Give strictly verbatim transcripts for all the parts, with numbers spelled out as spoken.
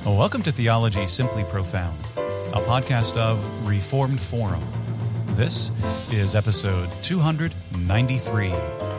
Well, welcome to Theology Simply Profound, a podcast of Reformed Forum. This is episode two ninety-three.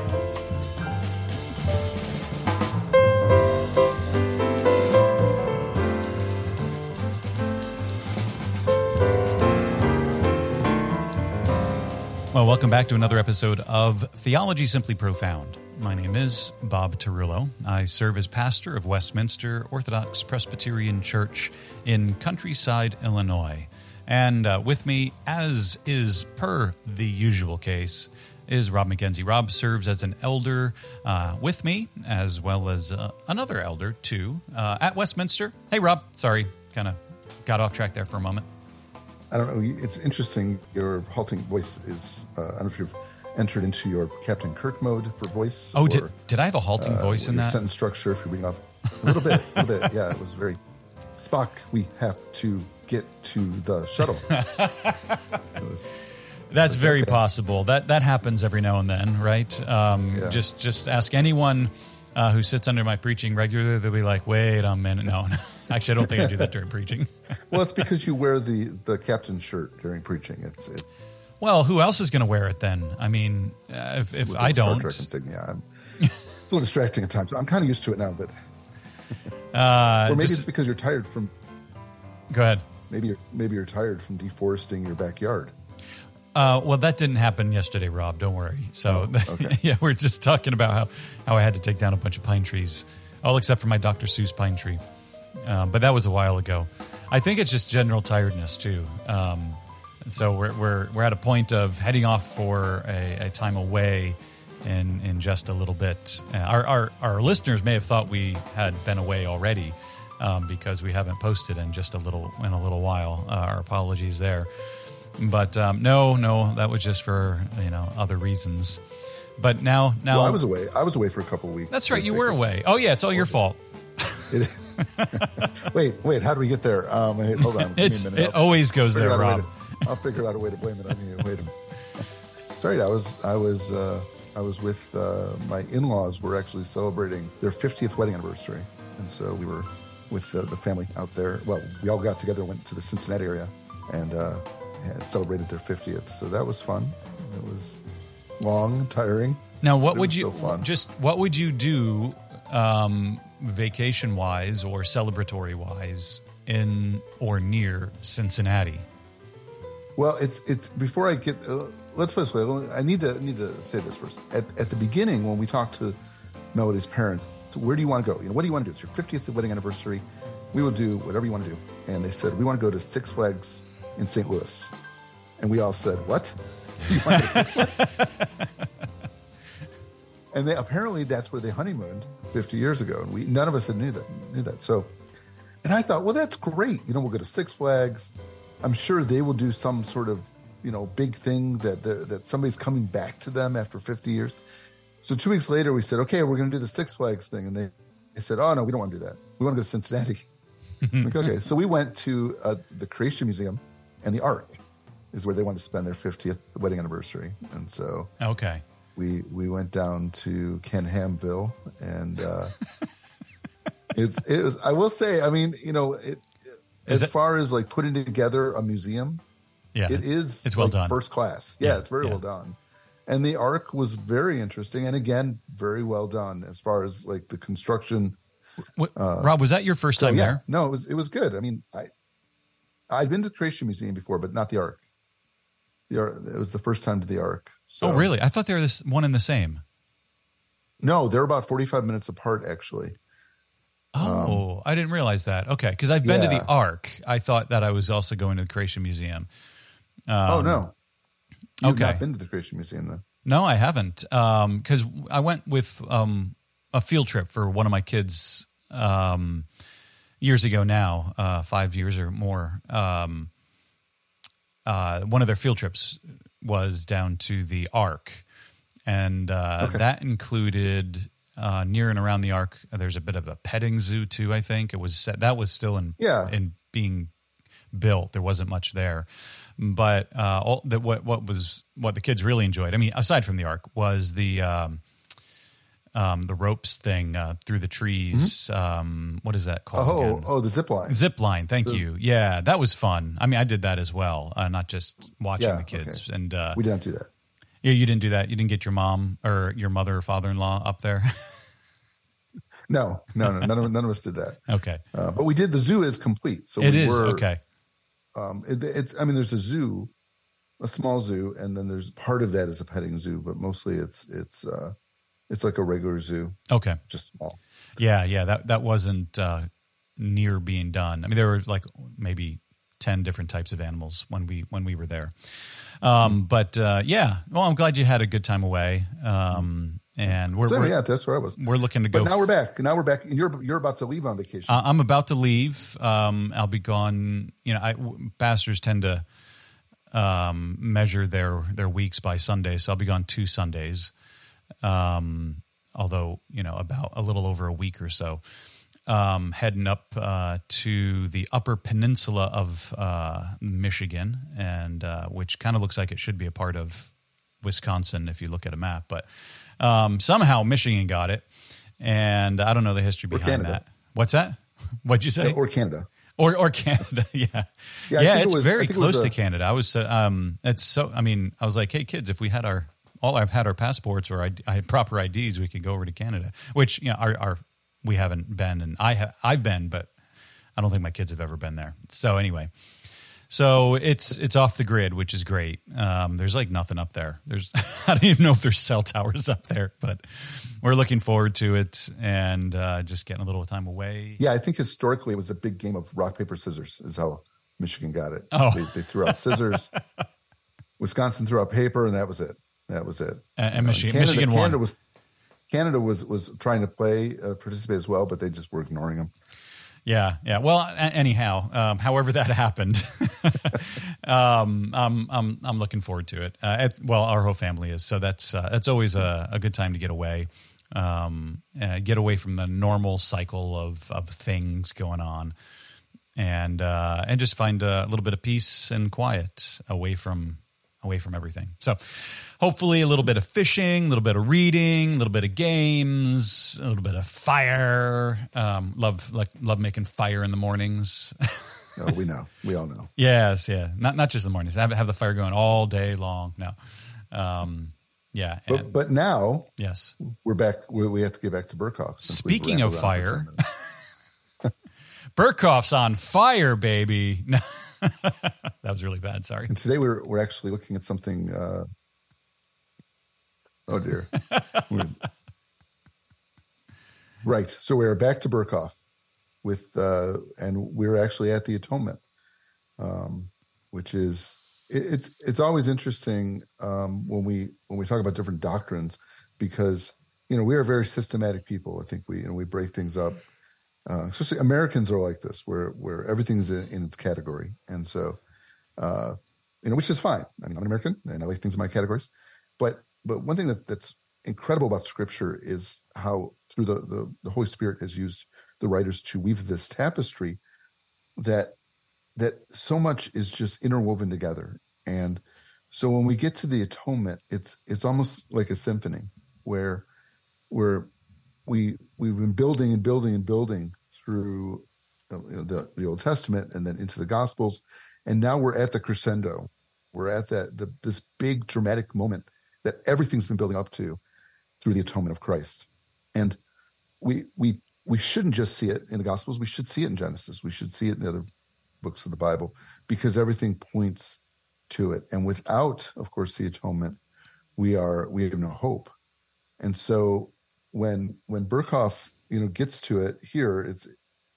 Well, welcome back to another episode of Theology Simply Profound. My name is Bob Tarullo. I serve as pastor of Westminster Orthodox Presbyterian Church in Countryside, Illinois. And uh, with me, as is per the usual case, is Rob McKenzie. Rob serves as an elder uh, with me, as well as uh, another elder, too, uh, at Westminster. Hey, Rob. Sorry, kind of got off track there for a moment. I don't know. It's interesting. Your halting voice is, uh, I don't know if you've entered into your Captain Kirk mode for voice. Oh, or, did, did I have a halting uh, voice in your that? Sentence structure, if you're being off a little bit, a little bit. Yeah, it was very, Spock, we have to get to the shuttle. was, That's very okay. possible. That that happens every now and then, right? Um, yeah. Just just ask anyone uh, who sits under my preaching regularly. They'll be like, wait a minute. No, no. Actually, I don't think I do that during preaching. Well, it's because you wear the, the captain shirt during preaching. It's it, Well, who else is going to wear it then? I mean, uh, if, if I don't. Star Trek insignia. I'm, it's a little distracting at times. I'm kind of used to it now, but. uh, or maybe just, it's because you're tired from. Go ahead. Maybe you're, maybe you're tired from deforesting your backyard. Uh, well, that didn't happen yesterday, Rob. Don't worry. So, oh, okay. yeah, we're just talking about how, how I had to take down a bunch of pine trees, all except for my Doctor Seuss pine tree. Uh, but that was a while ago. I think it's just general tiredness too. Um, so we're we're we're at a point of heading off for a, a time away in in just a little bit. Uh, our, our our listeners may have thought we had been away already um, because we haven't posted in just a little in a little while. Uh, our apologies there. But um, no, no, that was just for you know other reasons. But now, now well, I was away. I was away for a couple of weeks. That's right. You were away. Oh yeah, it's all your fault. It is. wait, wait. How do we get there? Um, wait, hold on. It's, Give me a minute. it always goes there, Rob. To, I'll figure out a way to blame it on you. Wait a minute. Sorry, I was, I was, uh, I was with uh, my in-laws. Were actually celebrating their fiftieth wedding anniversary, and so we were with uh, the family out there. Well, we all got together, went to the Cincinnati area, and uh, yeah, celebrated their fiftieth. So that was fun. It was long, tiring. Now, what would you fun. just what would you do? Um, vacation wise or celebratory wise in or near Cincinnati? Well, it's it's before I get uh, let's put it this way. I need to I need to say this first. At, at the beginning, when we talked to Melody's parents, so where do you want to go? You know, what do you want to do? It's your fiftieth wedding anniversary. We will do whatever you want to do. And they said we want to go to Six Flags in Saint Louis, and we all said, "What?" You want to go to Six Flags? And they, apparently that's where they honeymooned fifty years ago. And we none of us had knew that. Knew that. So, and I thought, well, that's great. You know, we'll go to Six Flags. I'm sure they will do some sort of, you know, big thing that that somebody's coming back to them after fifty years. So two weeks later, we said, okay, we're going to do the Six Flags thing. And they, they said, oh, no, we don't want to do that. We want to go to Cincinnati. Like, okay. So we went to uh, the Creation Museum, and the Ark is where they wanted to spend their fiftieth wedding anniversary. And so... Okay. We we went down to Ken Hamville, and uh, it's it was. I will say, I mean, you know, it, as it, far as like putting together a museum, yeah, it is it's well like done, first class. Yeah, yeah it's very yeah. well done, and the Ark was very interesting, and again, very well done as far as like the construction. What, uh, Rob, was that your first time so, yeah, there? No, it was it was good. I mean, I I'd been to the Creation Museum before, but not the Ark. The Ark, it was the first time to the Ark. So. Oh, really? I thought they were this one and the same. No, they're about forty-five minutes apart, actually. Oh, um, I didn't realize that. Okay, because I've been yeah. to the Ark. I thought that I was also going to the Creation Museum. Um, oh, no. You've okay. not been to the Creation Museum, then? No, I haven't. Because um, I went with um, a field trip for one of my kids um, years ago now, uh, five years or more. Um Uh, one of their field trips was down to the Ark, and uh, okay. that included uh, near and around the Ark. There's a bit of a petting zoo too. I think it was set, that was still in yeah. in being built. There wasn't much there, but uh, all that what what was what the kids really enjoyed. I mean, aside from the Ark, was the um, um, the ropes thing uh, through the trees. Mm-hmm. Um, what is that called? Oh, again? oh, the zip line. Zip line. Thank the, you. Yeah, that was fun. I mean, I did that as well, uh, not just watching yeah, the kids. Okay. And uh, we didn't do that. Yeah, you didn't do that. You didn't get your mom or your mother or father-in-law up there. no, no, no. None of none of us did that. Okay, uh, but we did. The zoo is complete. So it we is were, okay. Um, it, it's. I mean, there's a zoo, a small zoo, and then there's part of that is a petting zoo, but mostly it's it's uh, it's like a regular zoo. Okay, just small. Yeah, yeah. That that wasn't uh, near being done. I mean, there were like maybe ten different types of animals when we when we were there. Um, but uh, yeah, well, I'm glad you had a good time away. Um, and we're, so, we're yeah, that's where I was. We're looking to but go. But now we're back. Now we're back. And you're you're about to leave on vacation. Uh, I'm about to leave. Um, I'll be gone. You know, I, pastors tend to um, measure their their weeks by Sunday, so I'll be gone two Sundays. Um, although you know, about a little over a week or so. Um, heading up uh, to the Upper Peninsula of uh, Michigan, and uh, which kind of looks like it should be a part of Wisconsin if you look at a map. But um, somehow Michigan got it, and I don't know the history behind that. What's that? What'd you say? Yeah, or Canada. Or or Canada, yeah, yeah. yeah it's it was, very close it to a, Canada. I was, uh, um, it's so. I mean, I was like, hey kids, if we had our all I've had our passports or I, I had proper I Ds, we could go over to Canada. Which you know, our our we haven't been, and I ha- I've been, but I don't think my kids have ever been there. So anyway, so it's it's off the grid, which is great. Um, there's like nothing up there. There's I don't even know if there's cell towers up there, but we're looking forward to it and uh, just getting a little time away. Yeah, I think historically it was a big game of rock paper scissors. Is how Michigan got it. Oh, they, they threw out scissors. Wisconsin threw out paper, and that was it. That was it. Uh, and you know, Michigan, Canada, Michigan won. Canada was. Canada was was trying to play, uh, participate as well, but they just were ignoring them. Yeah, yeah. Well, a- anyhow, um, however that happened, um, I'm I'm I'm looking forward to it. Uh, at, well, our whole family is, so that's uh, that's always a, a good time to get away, um, uh, get away from the normal cycle of of things going on, and uh, and just find a little bit of peace and quiet away from. away from everything. So hopefully a little bit of fishing, a little bit of reading, a little bit of games, a little bit of fire. Um, love like love making fire in the mornings. Oh, we know. We all know. Yes, yeah. Not not just the mornings. Have have the fire going all day long. No. Um, yeah. But, and, but now yes. we're back. We, we have to get back to Berkhoff. Speaking of fire, Berkhoff's on fire, baby. That was really bad. Sorry. And today we're we're actually looking at something. Uh, oh dear. Right. So we're back to Berkhoff with, uh, and we're actually at the Atonement, um, which is it, it's it's always interesting um, when we when we talk about different doctrines, because you know we are very systematic people. I think we you know we break things up. Uh, especially Americans are like this, where where everything's in, in its category, and so uh, you know, which is fine. I mean, I'm an American, and I like things in my categories. But but one thing that, that's incredible about Scripture is how through the, the the Holy Spirit has used the writers to weave this tapestry that that so much is just interwoven together. And so when we get to the Atonement, it's it's almost like a symphony where where we we've been building and building and building through you know, the, the Old Testament and then into the Gospels, and now we're at the crescendo. We're at that the, this big dramatic moment that everything's been building up to through the atonement of Christ. And we we we shouldn't just see it in the Gospels. We should see it in Genesis. We should see it in the other books of the Bible, because everything points to it. And without, of course, the atonement, we are we have no hope. And so when when Berkhoff you know gets to it here, it's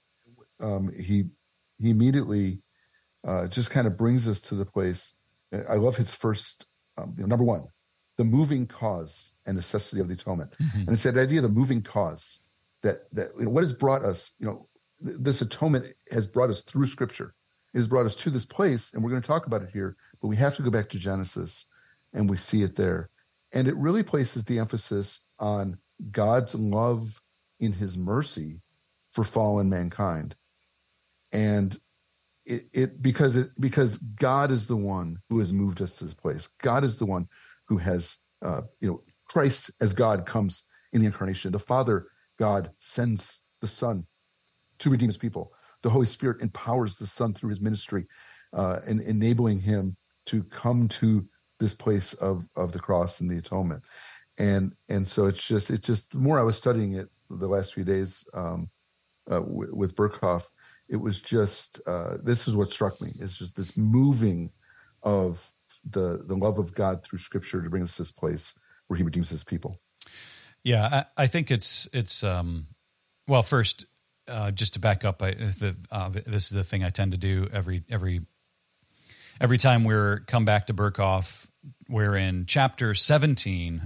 um, he he immediately uh, just kind of brings us to the place. I love his first um, you know, number one, the moving cause and necessity of the atonement, mm-hmm. and it's that idea of the moving cause that that you know, what has brought us. You know, th- this atonement has brought us through Scripture. It has brought us to this place, and we're going to talk about it here. But we have to go back to Genesis, and we see it there, and it really places the emphasis on God's love in his mercy for fallen mankind. And it, it because it because God is the one who has moved us to this place. God is the one who has uh, you know Christ as God comes in the incarnation. The Father, God, sends the Son to redeem his people. The Holy Spirit empowers the Son through his ministry, uh, and enabling him to come to this place of of the cross and the atonement. And and so it's just, it just, the more I was studying it the last few days um, uh, w- with Berkhof, it was just, uh, this is what struck me. It's just this moving of the the love of God through Scripture to bring us to this place where he redeems his people. Yeah, I, I think it's, it's um, well, first, uh, just to back up, I, the, uh, this is the thing I tend to do every every every time we're come back to Berkhof. We're in chapter seventeen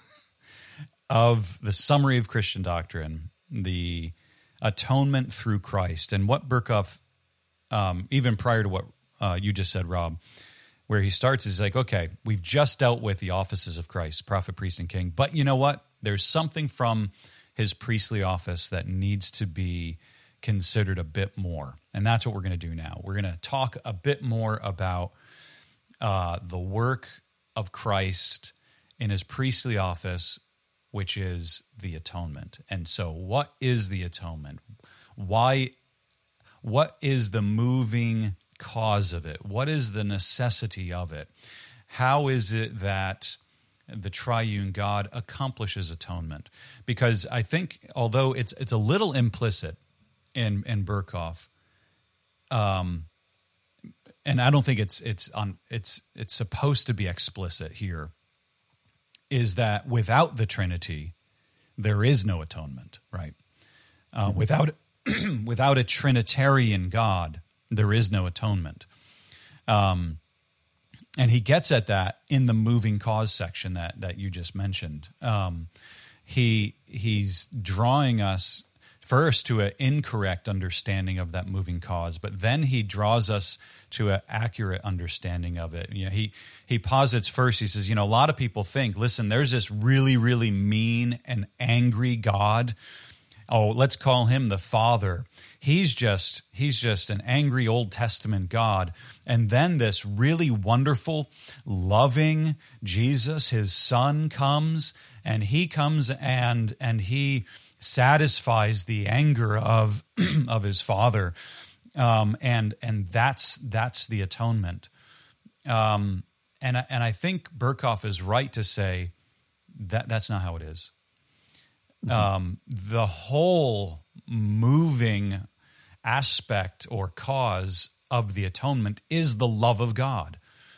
of the Summary of Christian Doctrine, the atonement through Christ. And what Berkhof, um, even prior to what uh, you just said, Rob, where he starts is like, okay, we've just dealt with the offices of Christ, prophet, priest, and king. But you know what? There's something from his priestly office that needs to be considered a bit more. And that's what we're going to do now. We're going to talk a bit more about uh, the work of Christ in his priestly office, which is the atonement. And so what is the atonement? Why? What is the moving cause of it? What is the necessity of it? How is it that the triune God accomplishes atonement? Because I think, although it's it's a little implicit in in Berkhof, um, and I don't think it's it's on it's it's supposed to be explicit here, is that without the Trinity, there is no atonement, right? Uh, mm-hmm. Without without a Trinitarian God, there is no atonement. Um, and he gets at that in the moving cause section that that you just mentioned. Um, he he's drawing us first to an incorrect understanding of that moving cause, but then he draws us to an accurate understanding of it. You know, he he posits first, he says, you know, a lot of people think, listen, there's this really, really mean and angry God. Oh, let's call him the Father. He's just he's just an angry Old Testament God. And then this really wonderful, loving Jesus, his Son, comes, and he comes and and he satisfies the anger of of his Father, um, and and that's that's the atonement. Um, and and I think Berkhof is right to say that that's not how it is. Um, the whole moving aspect or cause of the atonement is the love of God.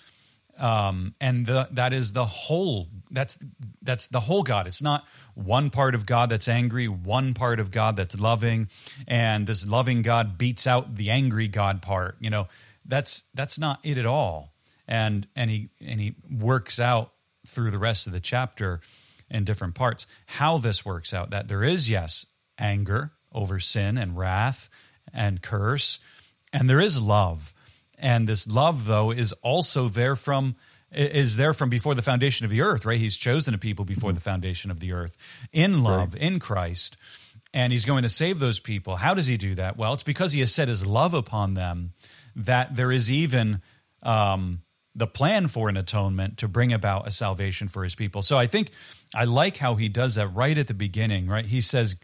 Um, and the, that is the whole, that's, that's the whole God. It's not one part of God that's angry, one part of God that's loving, and this loving God beats out the angry God part. You know, that's, that's not it at all. And, and he, and he works out through the rest of the chapter in different parts how this works out, that there is, yes, anger over sin and wrath and curse, and there is love. And this love, though, is also there from is there from before the foundation of the earth, right? He's chosen a people before the foundation of the earth in love, right, in Christ, and he's going to save those people. How does he do that? Well, it's because he has set his love upon them, that there is even um, the plan for an atonement to bring about a salvation for his people. So I think I like how he does that right at the beginning, right? He says,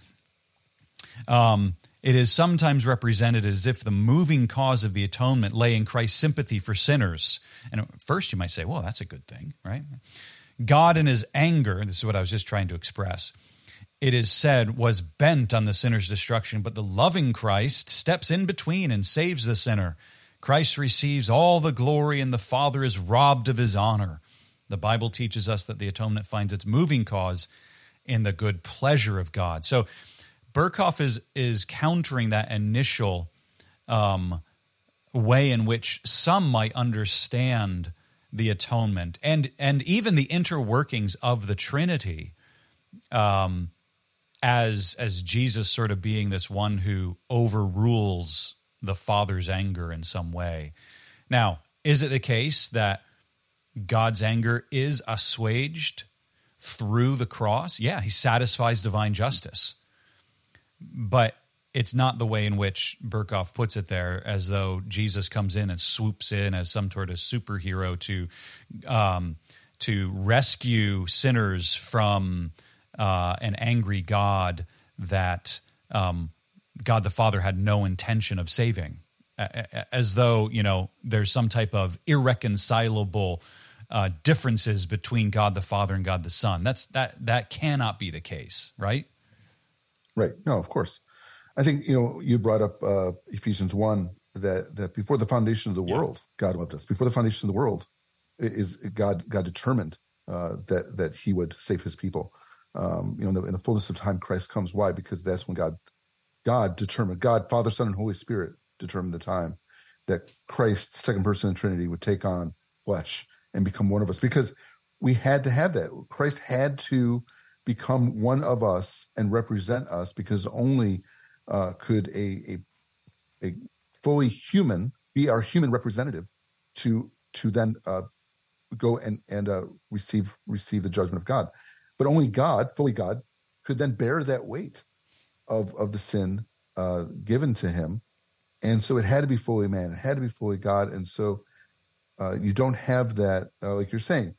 um, it is sometimes represented as if the moving cause of the atonement lay in Christ's sympathy for sinners. And at first you might say, well, that's a good thing, right? God in his anger, this is what I was just trying to express, it is said, was bent on the sinner's destruction, but the loving Christ steps in between and saves the sinner. Christ receives all the glory and the Father is robbed of his honor. The Bible teaches us that the atonement finds its moving cause in the good pleasure of God. So Berkhof is is countering that initial um, way in which some might understand the atonement and and even the interworkings of the Trinity um, as as Jesus sort of being this one who overrules the Father's anger in some way. Now, is it the case that God's anger is assuaged through the cross? Yeah, he satisfies divine justice. But it's not the way in which Berkhof puts it there, as though Jesus comes in and swoops in as some sort of superhero to um, to rescue sinners from uh, an angry God that um, God the Father had no intention of saving, as though, you know, there's some type of irreconcilable uh, differences between God the Father and God the Son. That's that that cannot be the case, right? Right. No, of course. I think, you know, you brought up uh, Ephesians one, that that before the foundation of the Yeah. world, God loved us. Before the foundation of the world, is God God determined uh, that that He would save His people. Um, you know, in the, in the fullness of time, Christ comes. Why? Because that's when God God determined, God, Father, Son, and Holy Spirit determined the time that Christ, the second person in the Trinity, would take on flesh and become one of us. Because we had to have that. Christ had to become one of us and represent us, because only uh, could a, a a fully human be our human representative to to then uh, go and and uh, receive receive the judgment of God. But only God, fully God, could then bear that weight of of the sin uh, given to Him, and so it had to be fully man, it had to be fully God, and so uh, you don't have that, uh, like you're saying.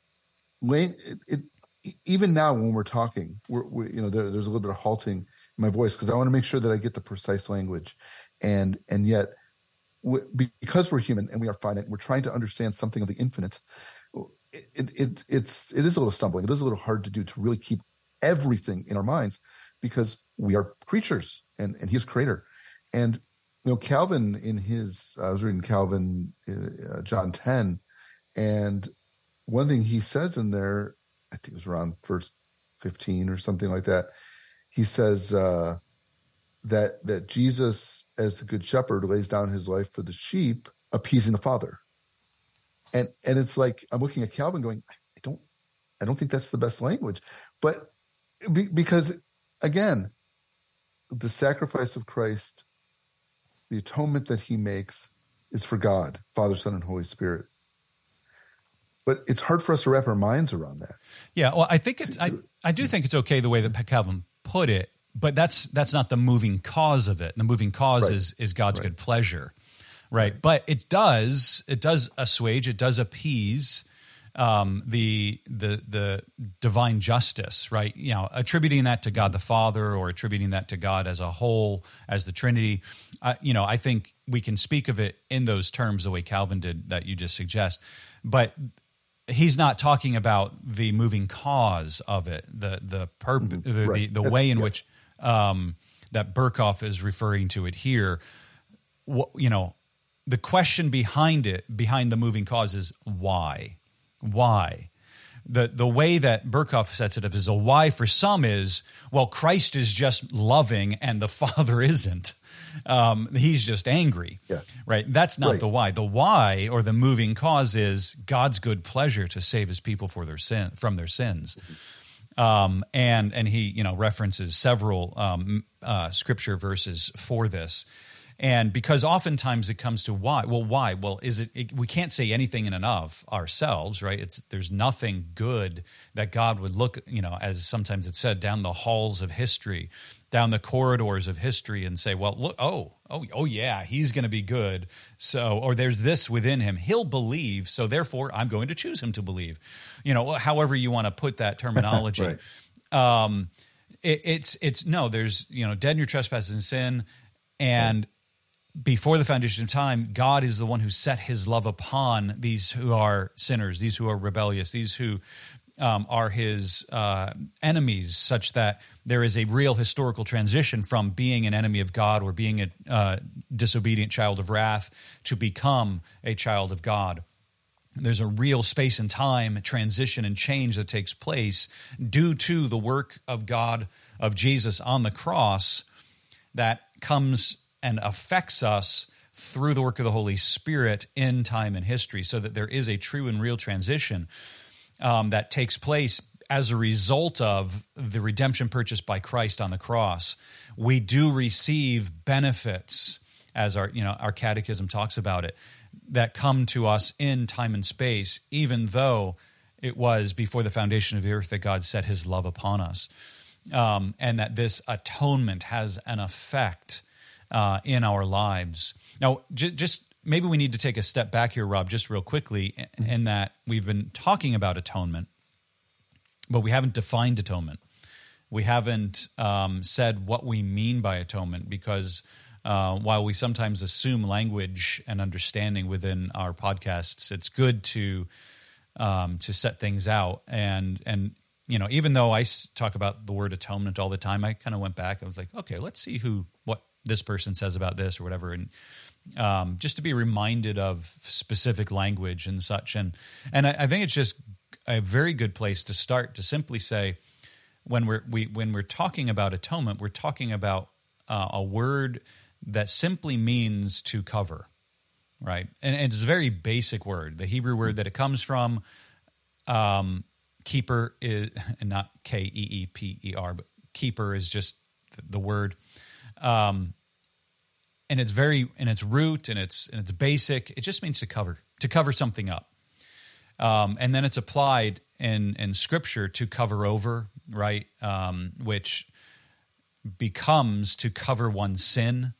It, it, even now, when we're talking, we're, we, you know, there, there's a little bit of halting in my voice, because I want to make sure that I get the precise language, and and yet, we, because we're human and we are finite, we're trying to understand something of the infinite. It, it, it it's it is a little stumbling. It is a little hard to do, to really keep everything in our minds, because we are creatures and and He is creator. And you know, Calvin, in his I was reading Calvin, uh, John ten, and one thing he says in there, I think it was around verse fifteen or something like that. He says uh, that that Jesus, as the good shepherd, lays down His life for the sheep, appeasing the Father. And and it's like, I'm looking at Calvin going, I don't I don't think that's the best language, but be, because again, the sacrifice of Christ, the atonement that He makes, is for God, Father, Son, and Holy Spirit. But it's hard for us to wrap our minds around that. Yeah, well, I think it's I, I do think it's okay the way that Calvin put it, but that's that's not the moving cause of it. The moving cause Right. is is God's Right. good pleasure, right? Right. But it does it does assuage, it does appease um, the the the divine justice, right? You know, attributing that to God the Father, or attributing that to God as a whole, as the Trinity. Uh, you know, I think we can speak of it in those terms the way Calvin did, that you just suggest, but he's not talking about the moving cause of it, the the purp- Mm-hmm. the, Right. the, the That's- way in yes. which um, that Berkhoff is referring to it here. What, you know, the question behind it, behind the moving cause, is why? Why? The the way that Berkhoff sets it up is, a why for some is, well, Christ is just loving and the Father isn't. Um, he's just angry, Yeah. right? That's not Right. the why. The why, or the moving cause, is God's good pleasure to save His people for their sin from their sins. Um, and and he, you know, references several um, uh, scripture verses for this. And because oftentimes it comes to why. Well, why? Well, is it, it? We can't say anything in and of ourselves, right? It's there's nothing good that God would look, you know, as sometimes it's said, down the halls of history, down the corridors of history, and say, well, look, oh, oh, oh, yeah, He's going to be good. So, or there's this within Him. He'll believe, so therefore I'm going to choose Him to believe. You know, however you want to put that terminology. Right. Um, it, it's it's no, there's, you know, dead in your trespasses and sin, and before the foundation of time, God is the one who set His love upon these who are sinners, these who are rebellious, these who um, are His uh, enemies, such that there is a real historical transition from being an enemy of God, or being a uh, disobedient child of wrath, to become a child of God. There's a real space and time transition and change that takes place due to the work of God, of Jesus on the cross, that comes and affects us through the work of the Holy Spirit in time and history, so that there is a true and real transition um, that takes place as a result of the redemption purchased by Christ on the cross. We do receive benefits, as our, you know, our catechism talks about it, that come to us in time and space, even though it was before the foundation of the earth that God set His love upon us. Um, and that this atonement has an effect uh, in our lives. Now, j- just maybe we need to take a step back here, Rob, just real quickly, in, in that we've been talking about atonement, but we haven't defined atonement. We haven't um, said what we mean by atonement, because uh, while we sometimes assume language and understanding within our podcasts, it's good to um, to set things out. And and you know, even though I talk about the word atonement all the time, I kind of went back. I was like, okay, let's see who what this person says about this or whatever, and um, just to be reminded of specific language and such. And and I, I think it's just a very good place to start, to simply say, when we're we when we're talking about atonement, we're talking about uh, a word that simply means to cover, right? And, and it's a very basic word. The Hebrew word that it comes from, um, keeper is, and not K E E P E R, but keeper is just the word. Um, and it's very, and its root, and it's and it's basic. It just means to cover, to cover something up. Um, and then it's applied in in Scripture to cover over, right? Um, which becomes to cover one's sin,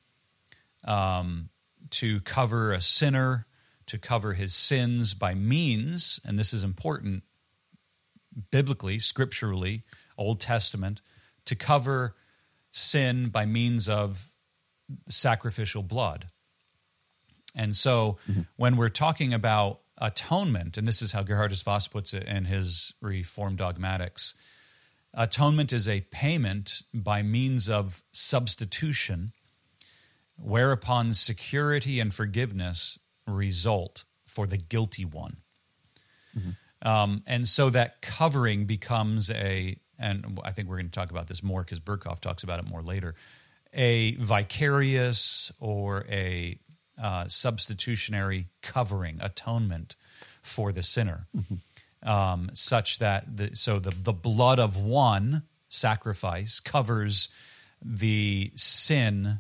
um, to cover a sinner, to cover his sins by means, and this is important, biblically, scripturally, Old Testament, to cover sin by means of sacrificial blood. And so mm-hmm. when we're talking about atonement, and this is how Gerhardus Voss puts it in his Reformed Dogmatics, atonement is a payment by means of substitution, whereupon security and forgiveness result for the guilty one. Mm-hmm. Um, and so that covering becomes a, and I think we're going to talk about this more because Berkhoff talks about it more later, a vicarious or a uh, substitutionary covering, atonement for the sinner, mm-hmm. um, such that the, so the the blood of one sacrifice covers the sin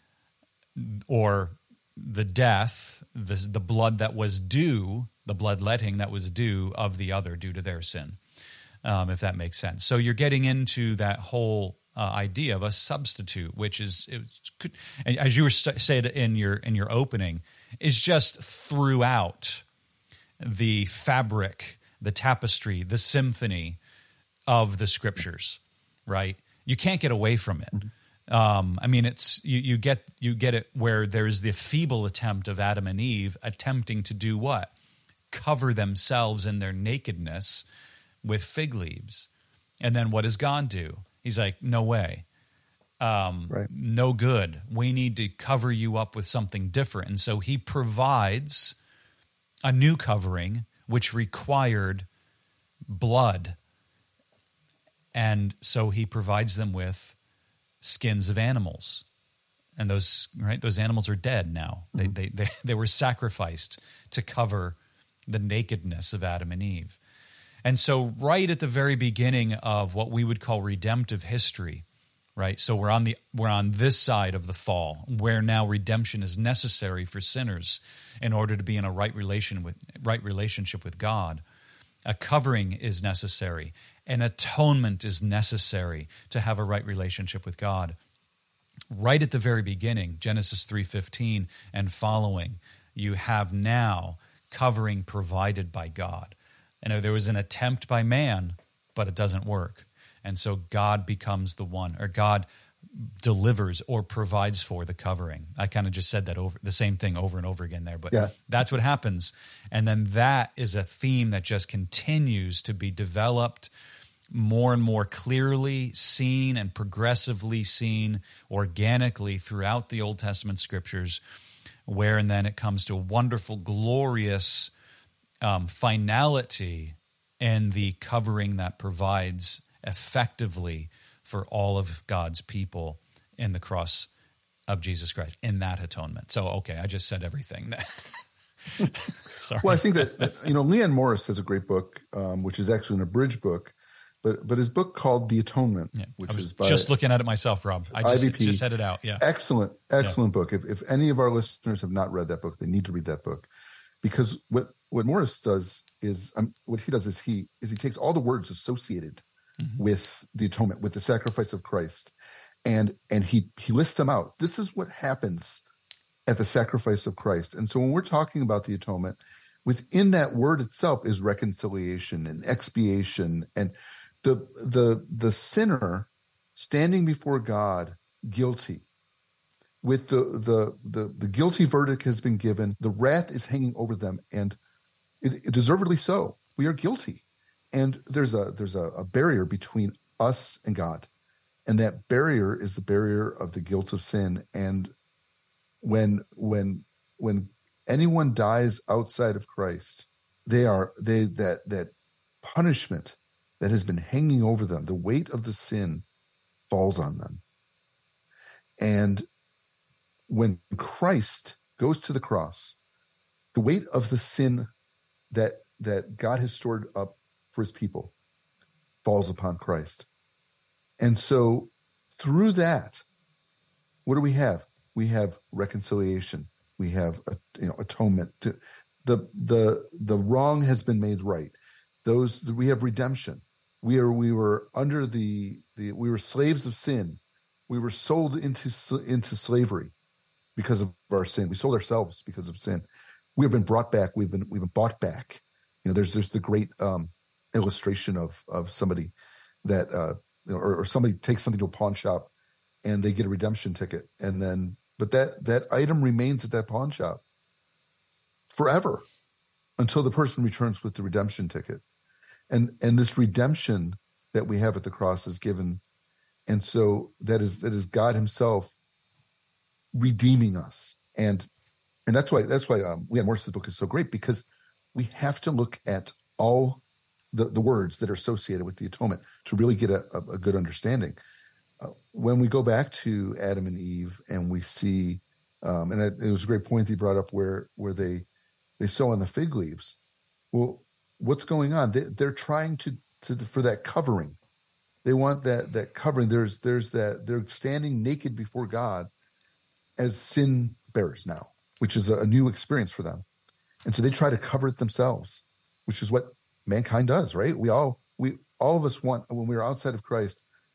or the death, the the blood that was due, the bloodletting that was due of the other due to their sin, um, if that makes sense. So you're getting into that whole uh, idea of a substitute, which is, it could, and as you were st- said in your in your opening, is just throughout the fabric, the tapestry, the symphony of the Scriptures, right? You can't get away from it. Mm-hmm. Um, I mean, it's you, you get you get it where there's the feeble attempt of Adam and Eve attempting to do what? Cover themselves in their nakedness with fig leaves. And then what does God do? He's like, no way. Um, right. No good. We need to cover you up with something different. And so he provides a new covering, which required blood. And so he provides them with skins of animals. And those right, those animals are dead now. Mm-hmm. They, they they they were sacrificed to cover the nakedness of Adam and Eve. And so right at the very beginning of what we would call redemptive history, right? So we're on the we're on this side of the fall, where now redemption is necessary for sinners in order to be in a right relation with right relationship with God. A covering is necessary. An atonement is necessary to have a right relationship with God. Right at the very beginning, Genesis three fifteen and following, you have now covering provided by God. And there was an attempt by man, but it doesn't work. And so God becomes the one, or God delivers or provides for the covering. I kind of just said that over the same thing over and over again there, but yeah. That's what happens. And then that is a theme that just continues to be developed more and more clearly seen and progressively seen organically throughout the Old Testament scriptures, where and then it comes to a wonderful, glorious um, finality in the covering that provides effectively for all of God's people in the cross of Jesus Christ, in that atonement. So, okay, I just said everything. Sorry. Well, I think that, that, you know, Leon Morris has a great book, um, which is actually an abridged book, but but his book called The Atonement, yeah, which I was is by just looking at it myself, Rob. I just, I V P. just had it out. Yeah, excellent, excellent yeah. book. If if any of our listeners have not read that book, they need to read that book, because what what Morris does is um, what he does is he is he takes all the words associated mm-hmm. with the atonement, with the sacrifice of Christ, and and he he lists them out. This is what happens at the sacrifice of Christ. And so when we're talking about the atonement, within that word itself is reconciliation and expiation, and the the the sinner standing before God guilty. With the, the the the guilty verdict has been given, the wrath is hanging over them, and it, it deservedly so. We are guilty, and there's a there's a, a barrier between us and God, and that barrier is the barrier of the guilt of sin. And when when when anyone dies outside of Christ, they are they that that punishment that has been hanging over them, the weight of the sin falls on them, and when Christ goes to the cross, the weight of the sin that that God has stored up for his people falls upon Christ. And so through that, what do we have? We have reconciliation. We have a, you know, atonement. To, the the the wrong has been made right. Those we have redemption. We are we were under the the we were slaves of sin. We were sold into into slavery because of our sin. We sold ourselves because of sin. We have been brought back. We've been we've been bought back. You know, there's there's the great um, illustration of of somebody that uh, you know, or, or somebody takes something to a pawn shop and they get a redemption ticket, and then but that that item remains at that pawn shop forever until the person returns with the redemption ticket. And and this redemption that we have at the cross is given, and so that is that is God Himself redeeming us, and and that's why that's why um, Leon Morris's book is so great, because we have to look at all the, the words that are associated with the atonement to really get a, a, a good understanding. Uh, when we go back to Adam and Eve and we see, um, and it, it was a great point he brought up where where they they sew on the fig leaves. Well, what's going on? They, they're trying to to for that covering. They want that that covering. There's there's that they're standing naked before God as sin bearers now, which is a, a new experience for them. And so they try to cover it themselves, which is what mankind does, right? We all, we, all of us want, when we're outside of Christ,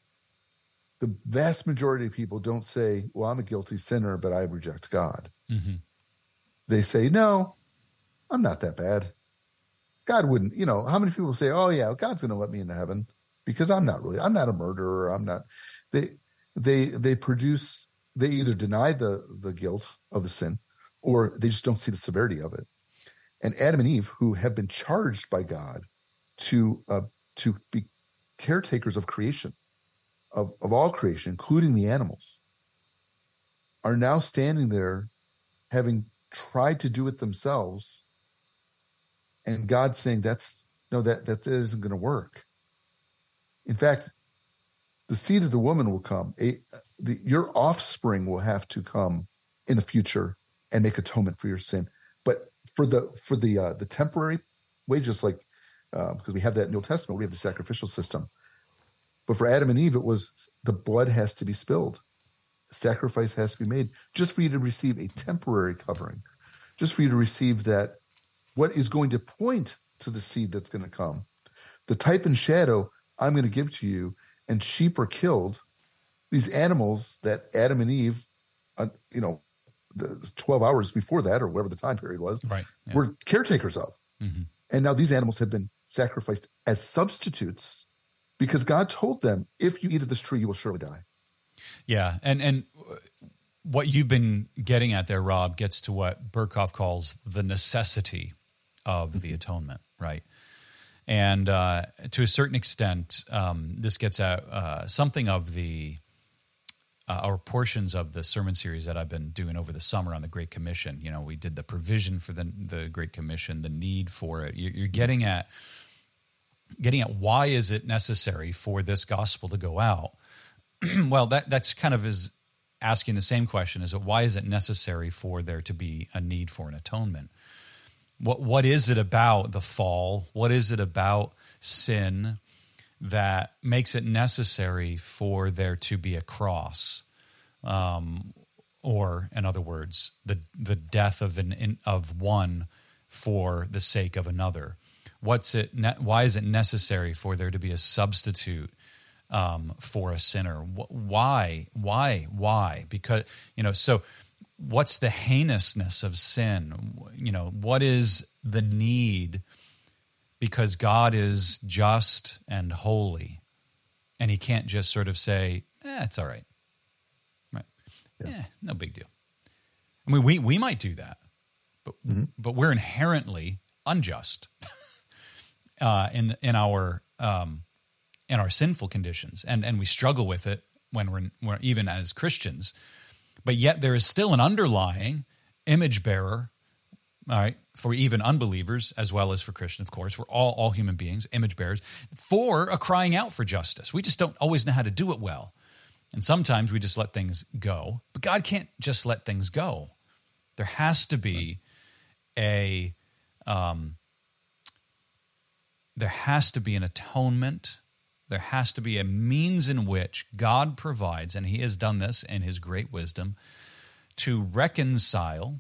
the vast majority of people don't say, well, I'm a guilty sinner, but I reject God. Mm-hmm. They say, no, I'm not that bad. God wouldn't, you know, how many people say, oh yeah, God's going to let me into heaven because I'm not really, I'm not a murderer. I'm not, they, they, they produce, they either deny the, the guilt of the sin or they just don't see the severity of it. And Adam and Eve, who have been charged by God to uh, to be caretakers of creation, of, of all creation, including the animals, are now standing there having tried to do it themselves. And God saying, that's no, that, that isn't going to work. In fact, the seed of the woman will come. A, the, your offspring will have to come in the future and make atonement for your sin. But for the for the uh, the temporary way, just like uh, because we have that in the Old Testament, we have the sacrificial system. But for Adam and Eve, it was the blood has to be spilled, the sacrifice has to be made, just for you to receive a temporary covering, just for you to receive that what is going to point to the seed that's going to come, the type and shadow I'm going to give to you. And sheep are killed. These animals that Adam and Eve, uh, you know. The twelve hours before that, or whatever the time period was, right, yeah. were caretakers of. Mm-hmm. And now these animals have been sacrificed as substitutes because God told them, if you eat of this tree, you will surely die. Yeah. And, and what you've been getting at there, Rob, gets to what Berkhoff calls the necessity of mm-hmm. the atonement, right? And uh, to a certain extent, um, this gets at uh, something of the Uh, or portions of the sermon series that I've been doing over the summer on the Great Commission. You know, we did the provision for the the Great Commission, the need for it. You're getting at getting at why is it necessary for this gospel to go out? Well, that that's kind of is asking the same question: is it why is it necessary for there to be a need for an atonement? What what is it about the fall? What is it about sin that makes it necessary for there to be a cross, um, or, in other words, the the death of an in, of one for the sake of another? What's it? Why is it necessary for there to be a substitute um, for a sinner? Why? Why? Why? Because you know. So, what's the heinousness of sin? You know, what is the need? Because God is just and holy, and He can't just sort of say, eh, it's all right. Right. Yeah. Eh, no big deal. I mean, we, we might do that, but mm-hmm. but we're inherently unjust uh, in in our um, in our sinful conditions, and and we struggle with it when we're, we're even as Christians. But yet there is still an underlying image bearer, all right, for even unbelievers as well as for Christians. Of course, we're all all human beings, image bearers, for a crying out for justice. We just don't always know how to do it well, and sometimes we just let things go. But God can't just let things go. There has to be a, um, there has to be an atonement. There has to be a means in which God provides, and he has done this in his great wisdom, to reconcile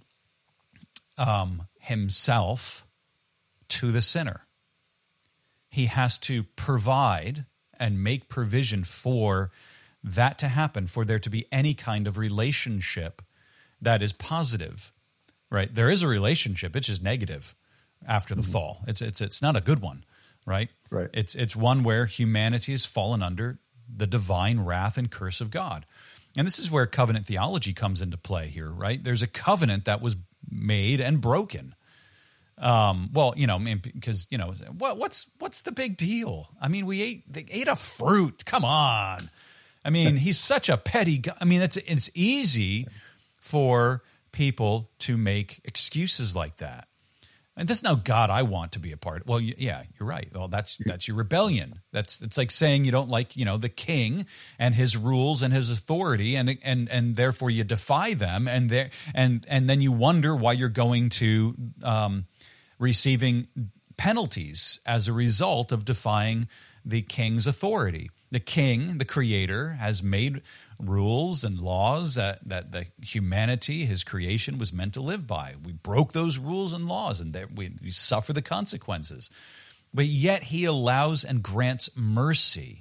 um, himself to the sinner. He has to provide and make provision for that to happen, for there to be any kind of relationship that is positive, right? There is a relationship; it's just negative after the mm-hmm. fall. It's it's it's not a good one, right? Right. It's it's one where humanity has fallen under the divine wrath and curse of God, and this is where covenant theology comes into play here, right? There's a covenant that was made and broken. Um, well, you know, I mean, because you know, what what's what's the big deal? I mean, we ate they ate a fruit. Come on, I mean, he's such a petty guy. I mean, it's it's easy for people to make excuses like that. And that's no God I want to be a part of. Well, yeah, you're right. Well, that's that's your rebellion. That's it's like saying you don't like, you know, the king and his rules and his authority, and and and therefore you defy them, and there and and then you wonder why you're going to um, receiving penalties as a result of defying the king's authority. The king, the creator, has made rules and laws that, that the humanity, his creation, was meant to live by. We broke those rules and laws, and we, we suffer the consequences. But yet he allows and grants mercy.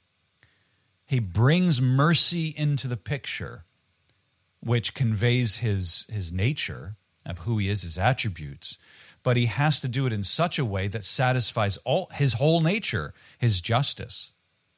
He brings mercy into the picture, which conveys his, his nature of who he is, his attributes. But he has to do it in such a way that satisfies all his whole nature, his justice.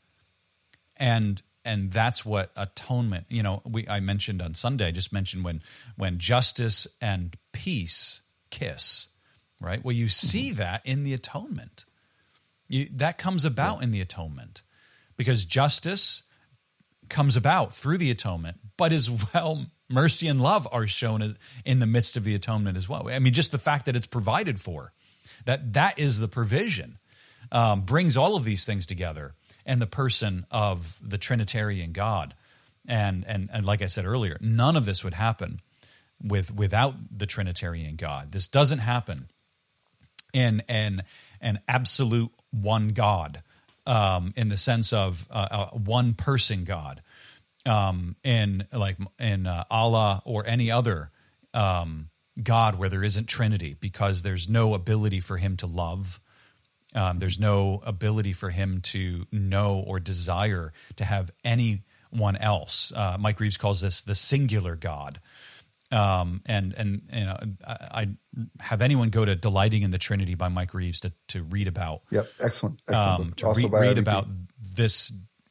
And and that's what atonement, you know, we I mentioned on Sunday, I just mentioned when when justice and peace kiss, right? Well, you see that in the atonement. You, that comes about yeah. in the atonement, because justice comes about through the atonement, but as well, mercy and love are shown in the midst of the atonement as well. I mean, just the fact that it's provided for, that that is the provision, um, brings all of these things together in the person of the Trinitarian God. And, and and like I said earlier, none of this would happen with without the Trinitarian God. This doesn't happen in an, an absolute one God, um, in the sense of uh, a one-person God. Um, in like in uh, Allah or any other um, God where there isn't Trinity, because there's no ability for him to love. Um, there's no ability for him to know or desire to have anyone else. Uh, Mike Reeves calls this the singular God. Um, and and you know, I, I have anyone go to Delighting in the Trinity by Mike Reeves to to read about. Yep, excellent. excellent um, to re- read about this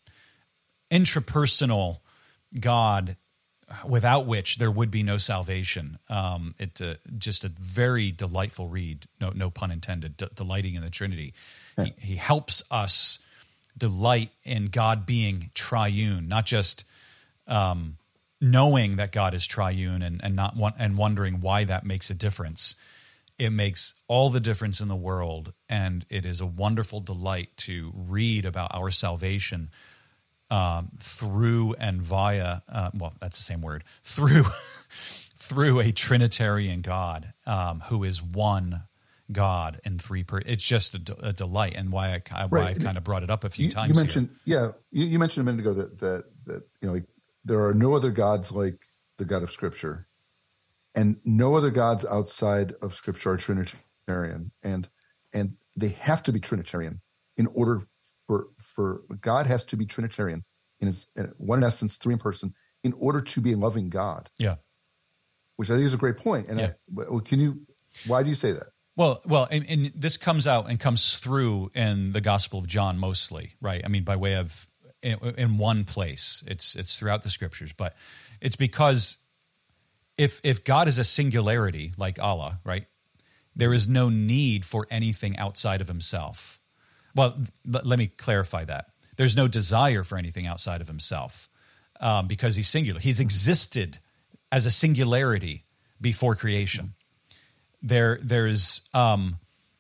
intrapersonal God without which there would be no salvation. Um, it uh, just a very delightful read. No, no pun intended. D- delighting in the Trinity. He, he helps us delight in God being triune, not just um, knowing that God is triune and and not want, and wondering why that makes a difference. It makes all the difference in the world, and it is a wonderful delight to read about our salvation um, through and via. Uh, well, that's the same word. Through through a Trinitarian God um, who is one God in three. Per- it's just a, de- a delight, and why I, I why right. I kind of brought it up a few you, times. You mentioned, here. yeah, you, you mentioned a minute ago that that that you know like, there are no other gods like the God of Scripture, and no other gods outside of Scripture are Trinitarian, and and they have to be Trinitarian in order for for God has to be Trinitarian in his in one in essence, three in person, in order to be a loving God. Yeah, which I think is a great point. And yeah. I, can you? Why do you say that? Well, well, and, and this comes out and comes through in the Gospel of John mostly, right? I mean, by way of in, in one place. It's it's throughout the scriptures, but it's because if if God is a singularity like Allah, right, there is no need for anything outside of himself. Well, th- let me clarify that. There's no desire for anything outside of himself um, because he's singular. He's existed as a singularity before creation. There, there's um,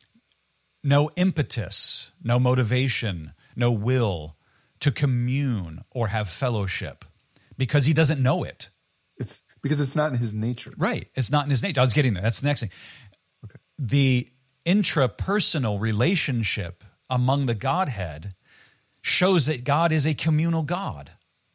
no impetus, no motivation, no will to commune or have fellowship because he doesn't know it. It's because it's not in his nature. Right. It's not in his nature. I was getting there. That's the next thing. Okay. The intrapersonal relationship among the Godhead shows that God is a communal God.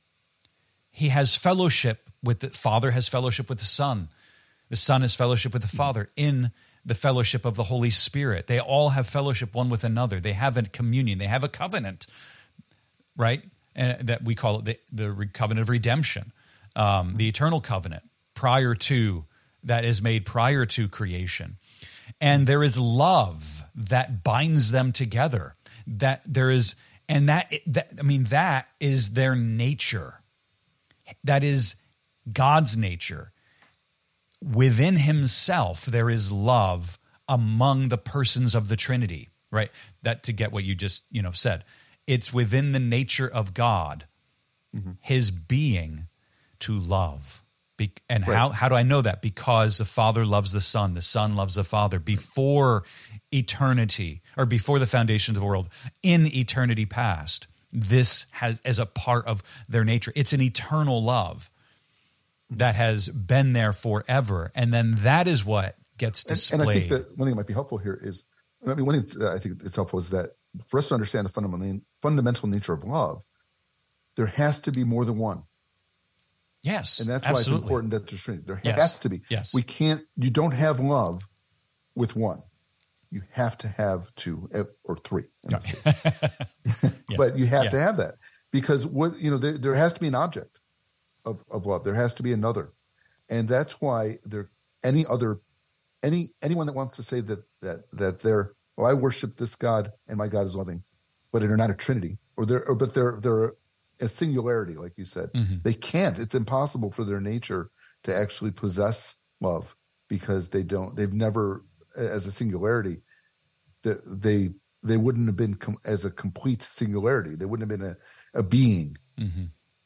He has fellowship with the Father, has fellowship with the Son. The Son has fellowship with the Father in the fellowship of the Holy Spirit. They all have fellowship one with another. They have a communion. They have a covenant, right? And that we call it the, the covenant of redemption, um, the eternal covenant prior to, that is made prior to creation. And there is love that binds them together. That there is, and that, that I mean, that is their nature. That is God's nature. Within himself, there is love among the persons of the Trinity, right? That to get what you just, you know, said. It's within the nature of God, mm-hmm. his being to love. Be- and right. how, how do I know that? Because the Father loves the Son, the Son loves the Father before eternity or before the foundations of the world, in eternity past. This has as a part of their nature. It's an eternal love that has been there forever. And then that is what gets displayed. And, and I think that one thing that might be helpful here is, I mean, one thing that's, uh, I think it's helpful is that for us to understand the fundamental, fundamental nature of love, there has to be more than one. Yes, and that's absolutely. why it's important that there's Trinity. There yes. has to be. Yes. We can't, you don't have love with one. You have to have two or three. In this case. yeah. But you have yeah. to have that because what, you know, there, there has to be an object of, of love. There has to be another. And that's why there, any other, any, anyone that wants to say that, that, that they're, oh, I worship this God and my God is loving, but they're not a Trinity or they're, or, but they're, they're a singularity, like you said, mm-hmm. they can't, it's impossible for their nature to actually possess love because they don't, they've never, as a singularity, that they, they wouldn't have been com- as a complete singularity. They wouldn't have been a, a being. Mm-hmm.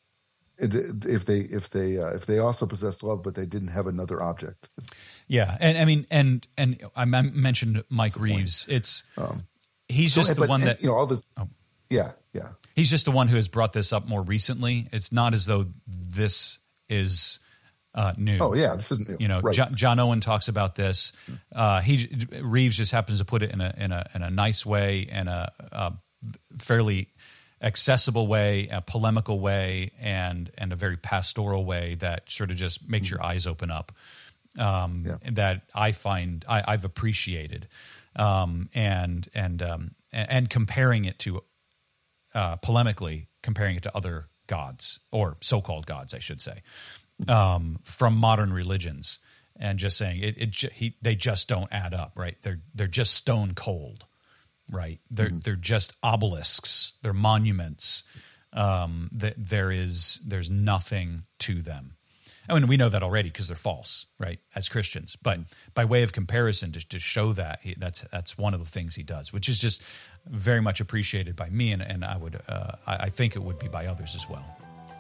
If they if they uh, if they also possessed love, but they didn't have another object. Yeah, and I mean, and and I mentioned Mike Reeves. It's um, he's so, just the but, one and, that you know all this. Oh. Yeah, yeah. He's just the one who has brought this up more recently. It's not as though this is uh, new. Oh yeah, this isn't new. You know, right. John, John Owen talks about this. Uh, he Reeves just happens to put it in a in a in a nice way and a, a fairly accessible way, a polemical way, and and a very pastoral way that sort of just makes mm-hmm. your eyes open up. Um, yeah. That I find I, I've appreciated, um, and and um, and comparing it to uh, polemically comparing it to other gods or so-called gods, I should say, um, from modern religions, and just saying it. it he, they just don't add up, right? They're they're just stone cold. Right, they're mm-hmm. they're just obelisks. They're monuments. Um, that there is there's nothing to them. I mean, we know that already because they're false, right? As Christians, but by way of comparison, to to show that he, that's that's one of the things he does, which is just very much appreciated by me, and and I would uh, I, I think it would be by others as well.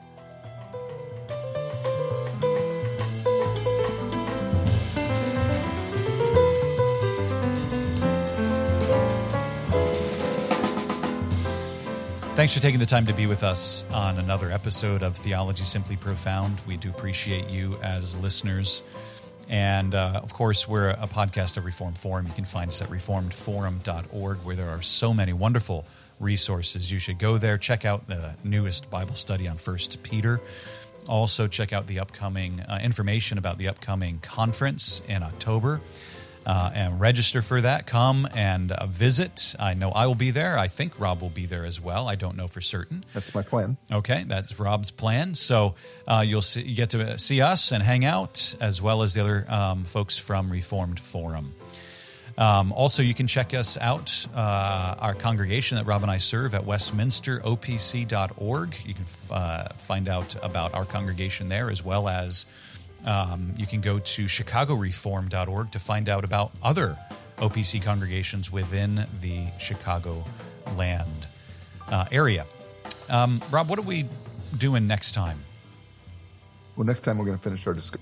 Thanks for taking the time to be with us on another episode of Theology Simply Profound. We do appreciate you as listeners. And, uh, of course, we're a podcast of Reformed Forum. You can find us at reformed forum dot org, where there are so many wonderful resources. You should go there. Check out the newest Bible study on First Peter. Also, check out the upcoming uh, information about the upcoming conference in October. Uh, and register for that. Come and uh, visit. I know I will be there. I think Rob will be there as well. I don't know for certain. That's my plan. Okay, that's Rob's plan. So uh, you'll see, you get to see us and hang out, as well as the other um, folks from Reformed Forum. Um, also, you can check us out, uh, our congregation that Rob and I serve at westminster o p c dot org. You can f- uh, find out about our congregation there, as well as um, you can go to chicago reform dot org to find out about other O P C congregations within the Chicago land uh, area. Um, Rob, what are we doing next time? Well, next time we're going to finish our discussion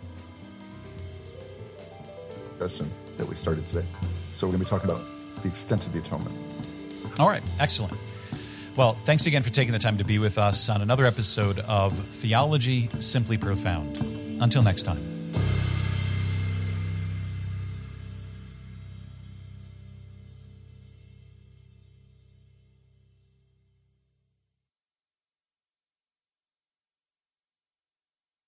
that we started today. So we're going to be talking about the extent of the atonement. All right, excellent. Well, thanks again for taking the time to be with us on another episode of Theology Simply Profound. Until next time.